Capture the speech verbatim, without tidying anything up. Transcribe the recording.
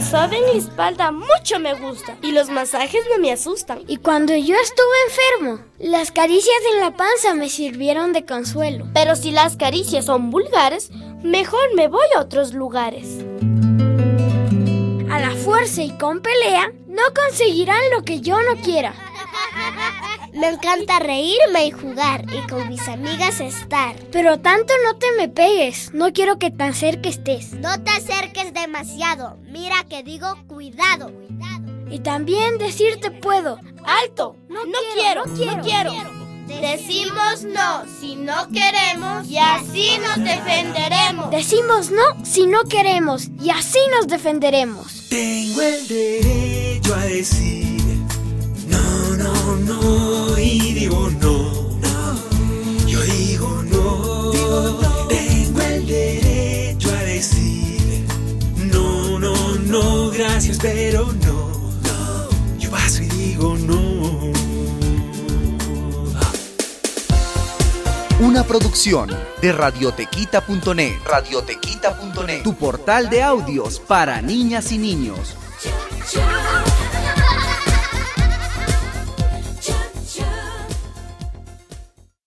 me soben la espalda mucho me gusta y los masajes no me asustan. Y cuando yo estuve enfermo, las caricias en la panza me sirvieron de consuelo. Pero si las caricias son vulgares, mejor me voy a otros lugares. A la fuerza y con pelea, no conseguirán lo que yo no quiera. Me encanta reírme y jugar y con mis amigas estar. Pero tanto no te me pegues, no quiero que tan cerca estés. No te acerques demasiado, mira que digo cuidado. Y también decirte puedo, ¡alto! No, no quiero, quiero, no quiero. quiero. Decimos no si no queremos y así nos defenderemos. Decimos no si no queremos y así nos defenderemos. Tengo el derecho a decir no, no, no y digo no, no. Yo digo no, digo no. Tengo el derecho a decir no, no, no, gracias, pero no, no. Yo paso y digo no. Una producción de radiotequita punto net. radiotequita punto net, tu portal de audios para niñas y niños.